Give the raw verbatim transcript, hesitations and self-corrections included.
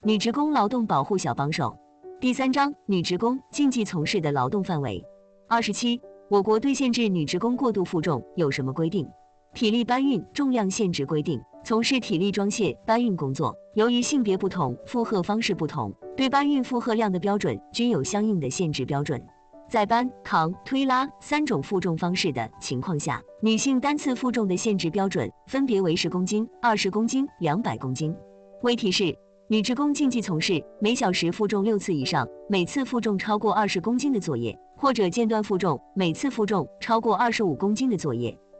女职工劳动保护小帮手。第三章，女职工禁忌从事的劳动范围。二十七，我国对限制女职工过度负重有什么规定？体力搬运重量限制规定，从事体力装卸搬运工作，由于性别不同，负荷方式不同，对搬运负荷量的标准均有相应的限制标准。在搬、扛、推拉三种负重方式的情况下，女性单次负重的限制标准分别为十公斤、二十公斤、两百公斤。微提示：女职工禁忌从事每小时负重六次以上，每次负重超过二十公斤的作业，或者间断负重，每次负重超过二十五公斤的作业。